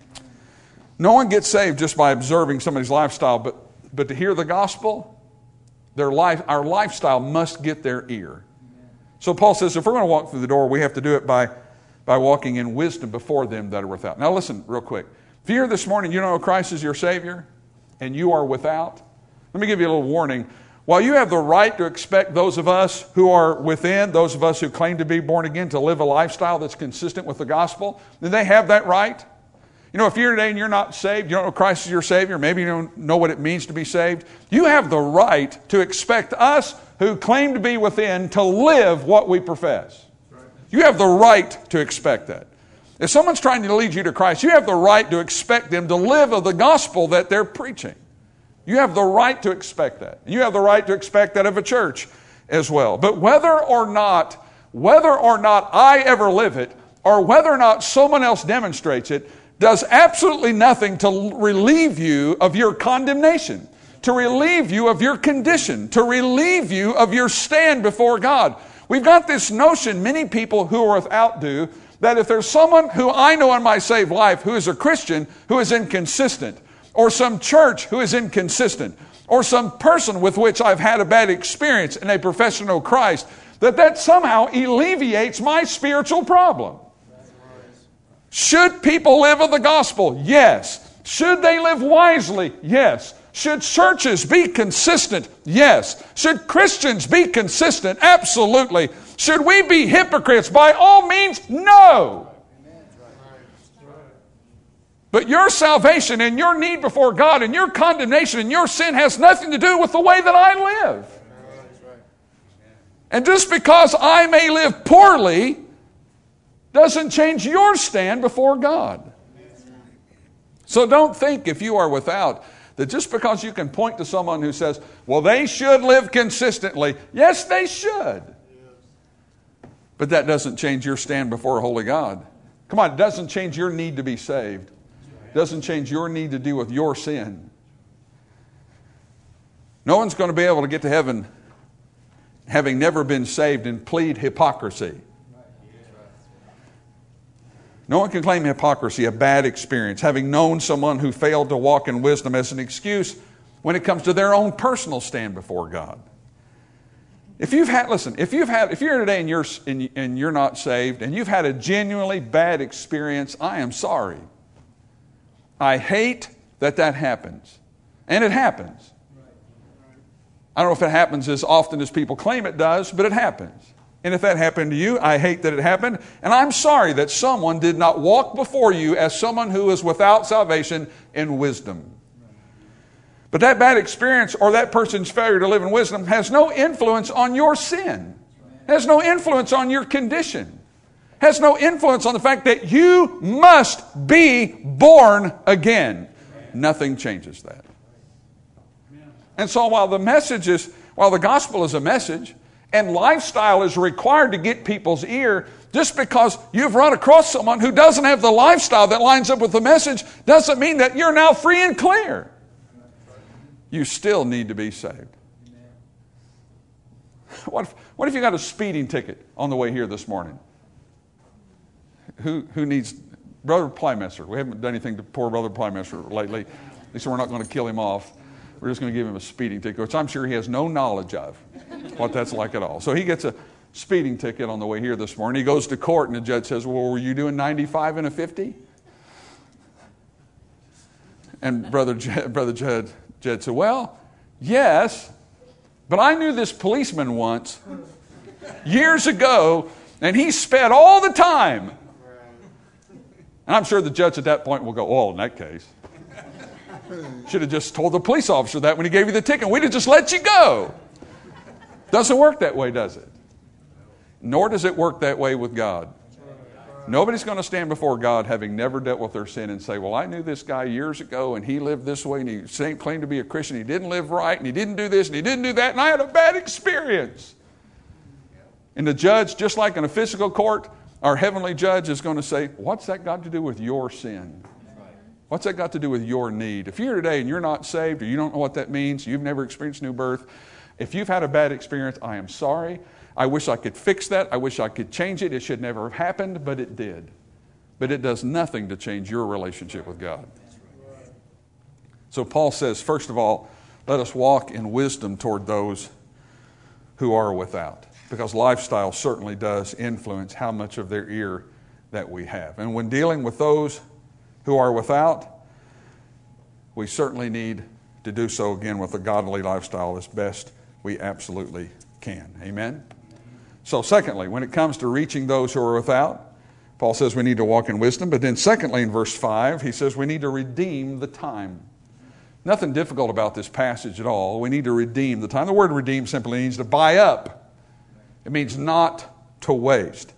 No one gets saved just by observing somebody's lifestyle, but, but to hear the gospel, their life, our lifestyle must get their ear. So Paul says if we're going to walk through the door, we have to do it by, by walking in wisdom before them that are without. Now listen real quick. If you're here this morning, you know Christ is your Savior, and you are without, let me give you a little warning. While you have the right to expect those of us who are within, those of us who claim to be born again, to live a lifestyle that's consistent with the gospel, then they have that right. You know, if you're here today and you're not saved, you don't know Christ is your Savior, maybe you don't know what it means to be saved, you have the right to expect us who claim to be within to live what we profess. You have the right to expect that. If someone's trying to lead you to Christ, you have the right to expect them to live of the gospel that they're preaching. You have the right to expect that. You have the right to expect that of a church as well. But whether or not, whether or not I ever live it, or whether or not someone else demonstrates it, does absolutely nothing to relieve you of your condemnation, to relieve you of your condition, to relieve you of your stand before God. We've got this notion, many people who are without do, that if there's someone who I know in my saved life who is a Christian who is inconsistent, or some church who is inconsistent, or some person with which I've had a bad experience in a profession of Christ, that that somehow alleviates my spiritual problem. Should people live of the gospel? Yes. Should they live wisely? Yes. Should churches be consistent? Yes. Should Christians be consistent? Absolutely. Should we be hypocrites? By all means, no. But your salvation and your need before God and your condemnation and your sin has nothing to do with the way that I live. And just because I may live poorly doesn't change your stand before God. So don't think if you are without that just because you can point to someone who says, well, they should live consistently. Yes, they should. But that doesn't change your stand before a holy God. Come on, it doesn't change your need to be saved. Doesn't change your need to deal with your sin. No one's going to be able to get to heaven having never been saved and plead hypocrisy. No one can claim hypocrisy, a bad experience, having known someone who failed to walk in wisdom as an excuse when it comes to their own personal stand before God. If you've had, listen, if you've had, if you're here today and you're and, and you're not saved and you've had a genuinely bad experience, I am sorry. I hate that that happens. And it happens. I don't know if it happens as often as people claim it does, but it happens. And if that happened to you, I hate that it happened. And I'm sorry that someone did not walk before you as someone who is without salvation in wisdom. But that bad experience or that person's failure to live in wisdom has no influence on your sin. Has no influence on your condition. Has no influence on the fact that you must be born again. Nothing changes that. And so while the message is, while the gospel is a message, and lifestyle is required to get people's ear, just because you've run across someone who doesn't have the lifestyle that lines up with the message doesn't mean that you're now free and clear. You still need to be saved. What if, what if you got a speeding ticket on the way here this morning? who who needs Brother Plymesser? We haven't done anything to poor Brother Plymesser lately. At least we're not going to kill him off. We're just going to give him a speeding ticket, which I'm sure he has no knowledge of what that's like at all. So he gets a speeding ticket on the way here this morning. He goes to court, and the judge says, well, were you doing ninety-five and a fifty? And Brother Jed, Brother Jed, Jed said, well, yes, but I knew this policeman once, years ago, and he sped all the time. And I'm sure the judge at that point will go, oh, in that case, should have just told the police officer that when he gave you the ticket. We'd have just let you go. Doesn't work that way, does it? Nor does it work that way with God. Nobody's going to stand before God having never dealt with their sin and say, well, I knew this guy years ago and he lived this way and he claimed to be a Christian. He didn't live right and he didn't do this and he didn't do that and I had a bad experience. And the judge, just like in a physical court, our heavenly judge is going to say, what's that got to do with your sin? What's that got to do with your need? If you're here today and you're not saved or you don't know what that means, you've never experienced new birth, if you've had a bad experience, I am sorry. I wish I could fix that. I wish I could change it. It should never have happened, but it did. But it does nothing to change your relationship with God. So Paul says, first of all, let us walk in wisdom toward those who are without. Because lifestyle certainly does influence how much of their ear that we have. And when dealing with those who are without, we certainly need to do so again with a godly lifestyle as best we absolutely can. Amen? So secondly, when it comes to reaching those who are without, Paul says we need to walk in wisdom. But then secondly, in verse five, he says we need to redeem the time. Nothing difficult about this passage at all. We need to redeem the time. The word redeem simply means to buy up. It means not to waste.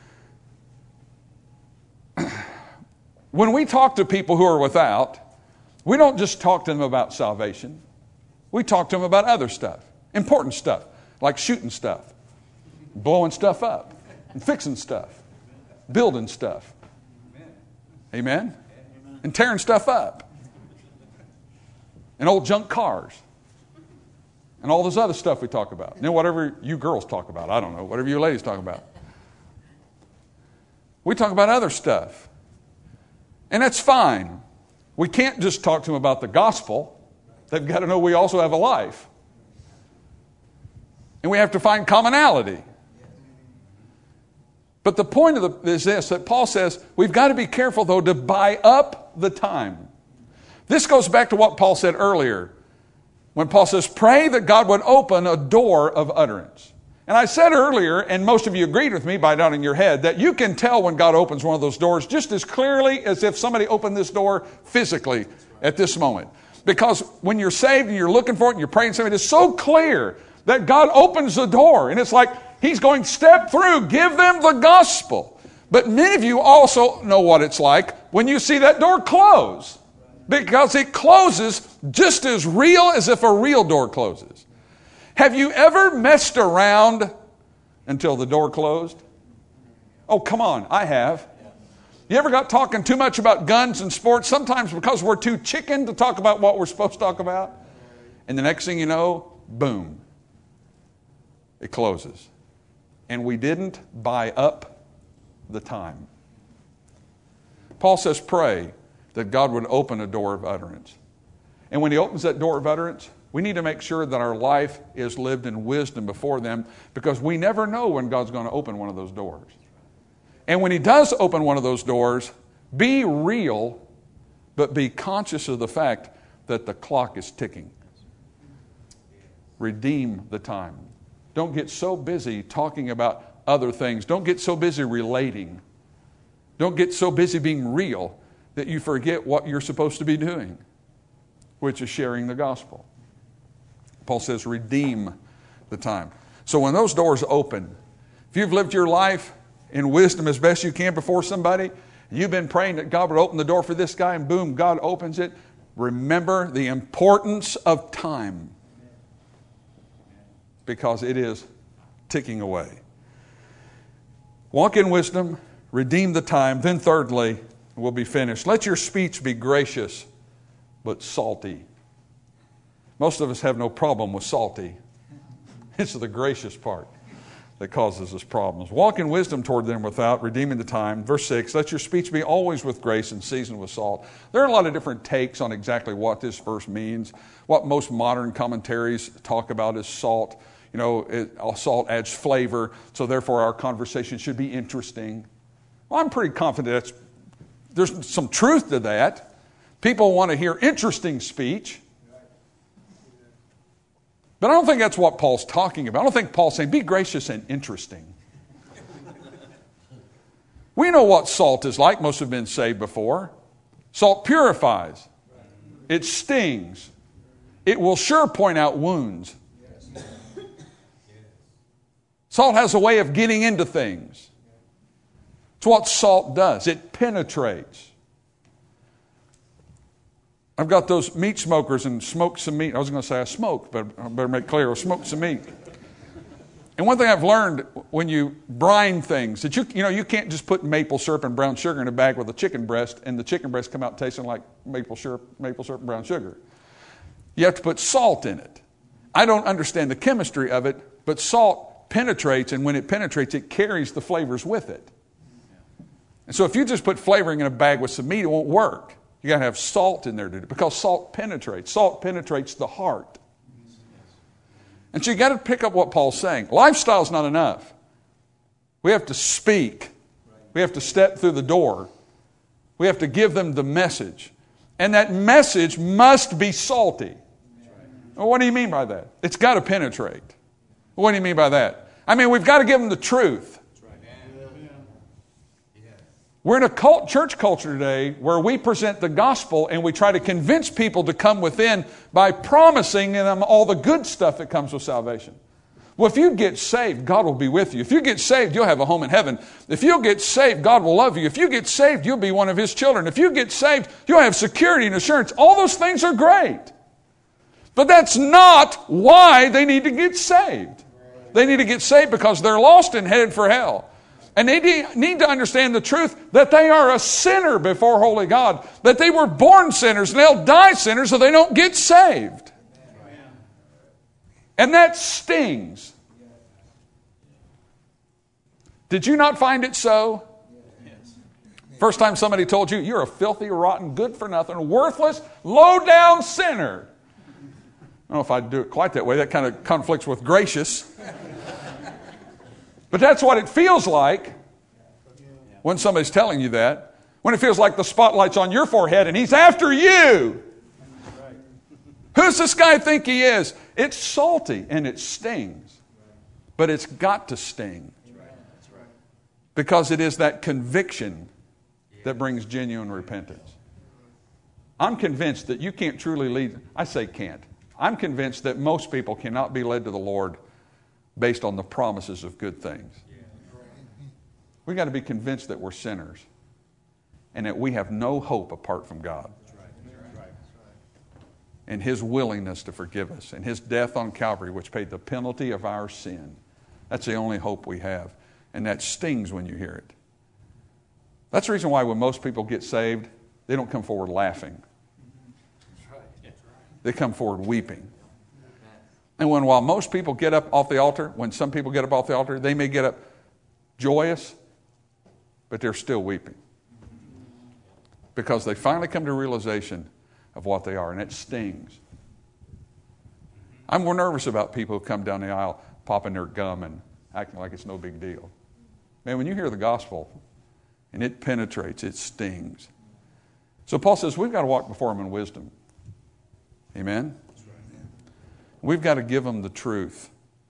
When we talk to people who are without, we don't just talk to them about salvation. We talk to them about other stuff, important stuff, like shooting stuff, blowing stuff up, and fixing stuff, building stuff. Amen? And tearing stuff up. And old junk cars. And all this other stuff we talk about. You know, whatever you girls talk about. I don't know. Whatever you ladies talk about. We talk about other stuff. And that's fine. We can't just talk to them about the gospel. They've got to know we also have a life. And we have to find commonality. But the point of the, is this, that Paul says, we've got to be careful, though, to buy up the time. This goes back to what Paul said earlier. When Paul says, pray that God would open a door of utterance. And I said earlier, and most of you agreed with me by nodding your head, that you can tell when God opens one of those doors just as clearly as if somebody opened this door physically at this moment. Because when you're saved and you're looking for it and you're praying something, it's so clear that God opens the door. And it's like He's going, step through, give them the gospel. But many of you also know what it's like when you see that door close. Because it closes just as real as if a real door closes. Have you ever messed around until the door closed? Oh, come on, I have. You ever got talking too much about guns and sports? Sometimes because we're too chicken to talk about what we're supposed to talk about. And the next thing you know, boom, it closes. And we didn't buy up the time. Paul says, pray that God would open a door of utterance. And when He opens that door of utterance, we need to make sure that our life is lived in wisdom before them, because we never know when God's going to open one of those doors. And when He does open one of those doors, be real, but be conscious of the fact that the clock is ticking. Redeem the time. Don't get so busy talking about other things. Don't get so busy relating. Don't get so busy being real that you forget what you're supposed to be doing, which is sharing the gospel. Paul says, redeem the time. So when those doors open, if you've lived your life in wisdom as best you can before somebody, you've been praying that God would open the door for this guy, and boom, God opens it. Remember the importance of time, because it is ticking away. Walk in wisdom, redeem the time. Then thirdly, we'll be finished. Let your speech be gracious, but salty. Most of us have no problem with salty. It's the gracious part. that causes us problems. Walk in wisdom toward them without redeeming the time. Verse six, let your speech be always with grace and seasoned with salt. There are a lot of different takes on exactly what this verse means. What most modern commentaries talk about is salt. You know, it, salt adds flavor, so therefore our conversation should be interesting. Well, I'm pretty confident that's, there's some truth to that. People want to hear interesting speech. But I don't think that's what Paul's talking about. I don't think Paul's saying, be gracious and interesting. We know what salt is like. Most have been saved before. Salt purifies. It stings. It will sure point out wounds. Salt has a way of getting into things. It's what salt does. It penetrates. I've got those meat smokers and smoked some meat. I was going to say I smoked, but I better make clear I smoked some meat. And one thing I've learned when you brine things, that you you know you can't just put maple syrup and brown sugar in a bag with a chicken breast and the chicken breast come out tasting like maple syrup, maple syrup and brown sugar. You have to put salt in it. I don't understand the chemistry of it, but salt penetrates, and when it penetrates, it carries the flavors with it. And so if you just put flavoring in a bag with some meat, it won't work. You got to have salt in there to do it, because salt penetrates. Salt penetrates the heart. And so you got to pick up what Paul's saying. Lifestyle's not enough. We have to speak. We have to step through the door. We have to give them the message. And that message must be salty. Well, what do you mean by that? It's got to penetrate. What do you mean by that? I mean, we've got to give them the truth. We're in a cult, church culture today where we present the gospel and we try to convince people to come within by promising them all the good stuff that comes with salvation. Well, if you get saved, God will be with you. If you get saved, you'll have a home in heaven. If you'll get saved, God will love you. If you get saved, you'll be one of His children. If you get saved, you'll have security and assurance. All those things are great. But that's not why they need to get saved. They need to get saved because they're lost and headed for hell. And they need to understand the truth that they are a sinner before holy God. That they were born sinners and they'll die sinners so they don't get saved. And that stings. Did you not find it so? First time somebody told you, you're a filthy, rotten, good-for-nothing, worthless, low-down sinner. I don't know if I'd do it quite that way. That kind of conflicts with gracious. But that's what it feels like when somebody's telling you that. When it feels like the spotlight's on your forehead and he's after you. Who's this guy think he is? It's salty and it stings. But it's got to sting. Because it is that conviction that brings genuine repentance. I'm convinced that you can't truly lead. I say can't. I'm convinced that most people cannot be led to the Lord based on the promises of good things. We've got to be convinced that we're sinners and that we have no hope apart from God. And His willingness to forgive us and His death on Calvary, which paid the penalty of our sin. That's the only hope we have. And that stings when you hear it. That's the reason why when most people get saved, they don't come forward laughing. They come forward weeping. And when while most people get up off the altar, when some people get up off the altar, they may get up joyous, but they're still weeping. Because they finally come to a realization of what they are, and it stings. I'm more nervous about people who come down the aisle popping their gum and acting like it's no big deal. Man, when you hear the gospel and it penetrates, it stings. So Paul says we've got to walk before Him in wisdom. Amen? We've got to give them the truth.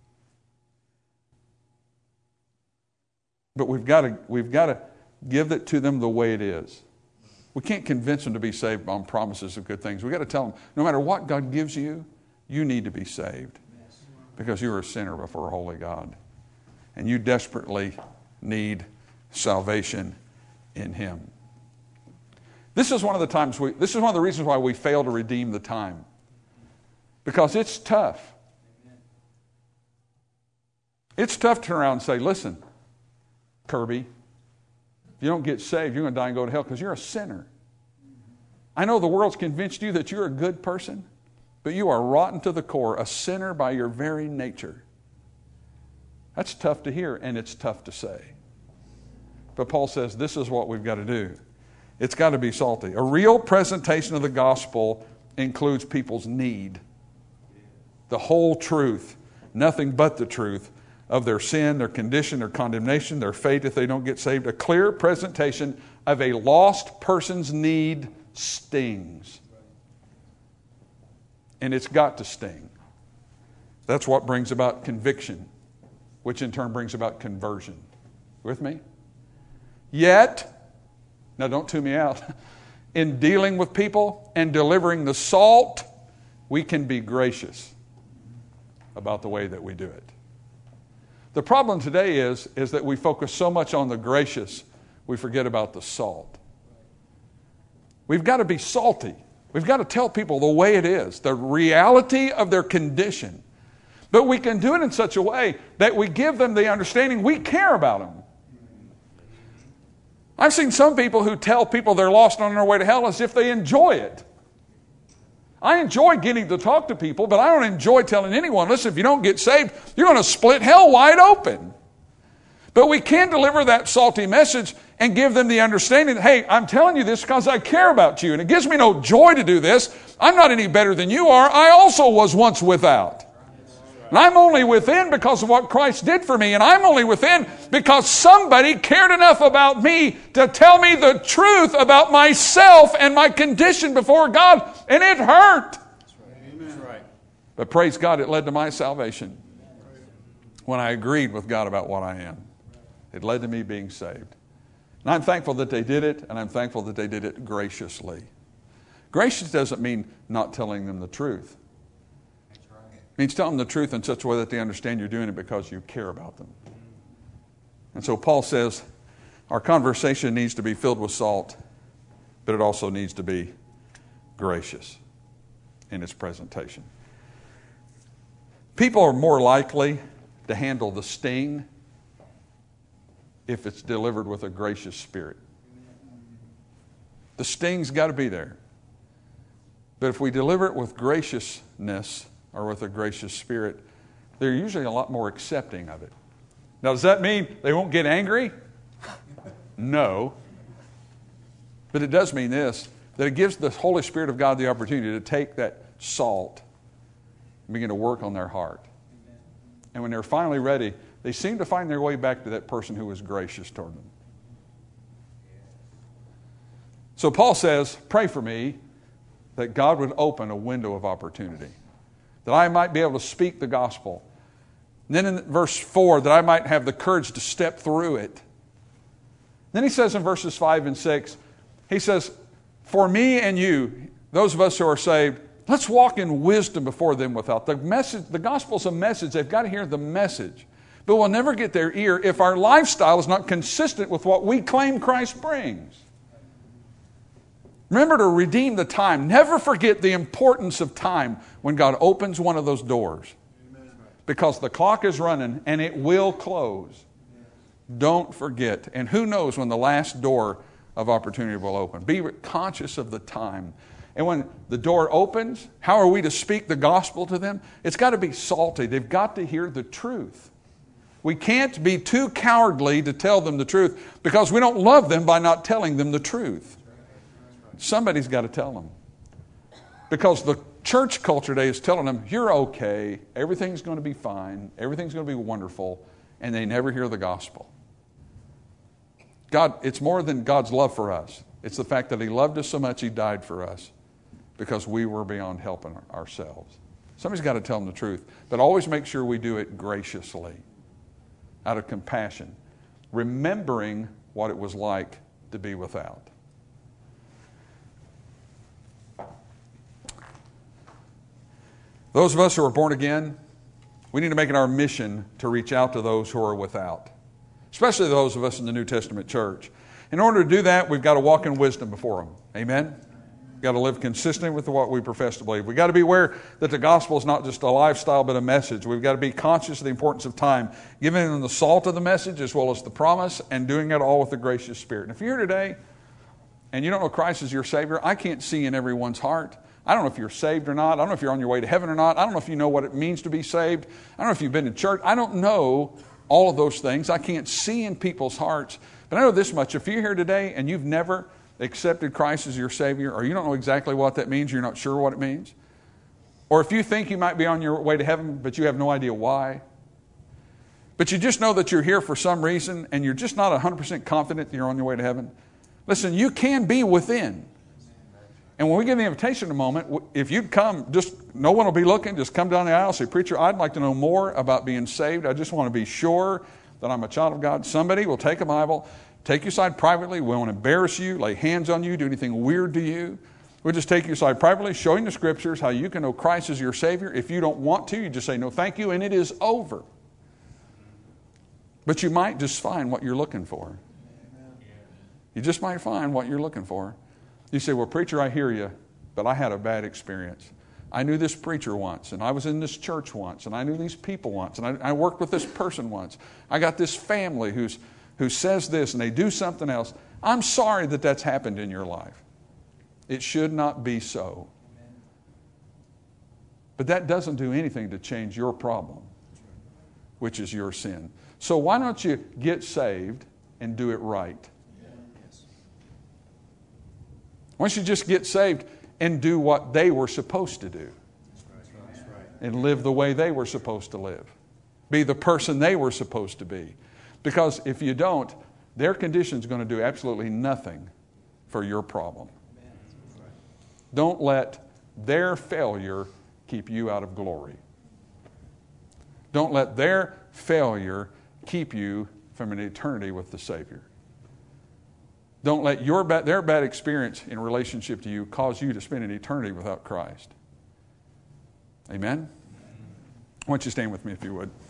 But we've got to, we've got to give it to them the way it is. We can't convince them to be saved on promises of good things. We've got to tell them, no matter what God gives you, you need to be saved. Because you're a sinner before a holy God. And you desperately need salvation in Him. This is one of the times we, this is one of the reasons why we fail to redeem the time. Because it's tough. It's tough to turn around and say, listen, Kirby, if you don't get saved, you're going to die and go to hell because you're a sinner. I know the world's convinced you that you're a good person, but you are rotten to the core, a sinner by your very nature. That's tough to hear, and it's tough to say. But Paul says this is what we've got to do. It's got to be salty. A real presentation of the gospel includes people's need. The whole truth, nothing but the truth of their sin, their condition, their condemnation, their fate if they don't get saved. A clear presentation of a lost person's need stings. And it's got to sting. That's what brings about conviction, which in turn brings about conversion. With me? Yet, now don't tune me out, in dealing with people and delivering the salt, we can be gracious about the way that we do it. The problem today is, is that we focus so much on the gracious, we forget about the salt. We've got to be salty. We've got to tell people the way it is, the reality of their condition. But we can do it in such a way that we give them the understanding we care about them. I've seen some people who tell people they're lost on their way to hell as if they enjoy it. I enjoy getting to talk to people, but I don't enjoy telling anyone, listen, if you don't get saved, you're going to split hell wide open. But we can deliver that salty message and give them the understanding that, hey, I'm telling you this because I care about you. And it gives me no joy to do this. I'm not any better than you are. I also was once without. And I'm only within because of what Christ did for me. And I'm only within because somebody cared enough about me to tell me the truth about myself and my condition before God. And it hurt. That's right. But praise God, it led to my salvation when I agreed with God about what I am. It led to me being saved. And I'm thankful that they did it, and I'm thankful that they did it graciously. Gracious doesn't mean not telling them the truth. It means telling them the truth in such a way that they understand you're doing it because you care about them. And so Paul says our conversation needs to be filled with salt, but it also needs to be gracious in its presentation. People are more likely to handle the sting if it's delivered with a gracious spirit. The sting's got to be there. But if we deliver it with graciousness or with a gracious spirit, they're usually a lot more accepting of it. Now, does that mean they won't get angry? No. But it does mean this, that it gives the Holy Spirit of God the opportunity to take that salt and begin to work on their heart. And when they're finally ready, they seem to find their way back to that person who was gracious toward them. So Paul says, pray for me that God would open a window of opportunity, that I might be able to speak the gospel. And then in verse four, that I might have the courage to step through it. Then he says in verses five and six, he says, for me and you, those of us who are saved, let's walk in wisdom before them without. The message, the gospel's a message. They've got to hear the message. But we'll never get their ear if our lifestyle is not consistent with what we claim Christ brings. Remember to redeem the time. Never forget the importance of time when God opens one of those doors. Amen. Because the clock is running and it will close. Yes. Don't forget. And who knows when the last door of opportunity will open. Be conscious of the time. And when the door opens, how are we to speak the gospel to them? It's got to be salty. They've got to hear the truth. We can't be too cowardly to tell them the truth because we don't love them by not telling them the truth. Somebody's got to tell them. Because the church culture today is telling them, you're okay, everything's going to be fine, everything's going to be wonderful, and they never hear the gospel. God, it's more than God's love for us. It's the fact that He loved us so much He died for us because we were beyond helping ourselves. Somebody's got to tell them the truth. But always make sure we do it graciously, out of compassion, remembering what it was like to be without. Those of us who are born again, we need to make it our mission to reach out to those who are without, especially those of us in the New Testament church. In order to do that, we've got to walk in wisdom before them. Amen? We've got to live consistent with what we profess to believe. We've got to be aware that the gospel is not just a lifestyle but a message. We've got to be conscious of the importance of time, giving them the salt of the message as well as the promise, and doing it all with a gracious spirit. And if you're here today and you don't know Christ as your Savior, I can't see in everyone's heart. I don't know if you're saved or not. I don't know if you're on your way to heaven or not. I don't know if you know what it means to be saved. I don't know if you've been to church. I don't know all of those things. I can't see in people's hearts. But I know this much. If you're here today and you've never accepted Christ as your Savior, or you don't know exactly what that means, you're not sure what it means, or if you think you might be on your way to heaven, but you have no idea why, but you just know that you're here for some reason, and you're just not one hundred percent confident that you're on your way to heaven, listen, you can be within. And when we give the invitation in a moment, if you'd come, just no one will be looking, just come down the aisle, say, preacher, I'd like to know more about being saved. I just want to be sure that I'm a child of God. Somebody will take a Bible, take you aside privately. We won't embarrass you, lay hands on you, do anything weird to you. We'll just take you aside privately, showing the Scriptures how you can know Christ as your Savior. If you don't want to, you just say, no, thank you, and it is over. But you might just find what you're looking for. You just might find what you're looking for. You say, well, preacher, I hear you, but I had a bad experience. I knew this preacher once, and I was in this church once, and I knew these people once, and I, I worked with this person once. I got this family who's, who says this, and they do something else. I'm sorry that that's happened in your life. It should not be so. But that doesn't do anything to change your problem, which is your sin. So why don't you get saved and do it right? Why don't you just get saved and do what they were supposed to do? And live the way they were supposed to live. Be the person they were supposed to be. Because if you don't, their condition is going to do absolutely nothing for your problem. Don't let their failure keep you out of glory. Don't let their failure keep you from an eternity with the Savior. Don't let your bad, their bad experience in relationship to you cause you to spend an eternity without Christ. Amen? Why don't you stand with me if you would?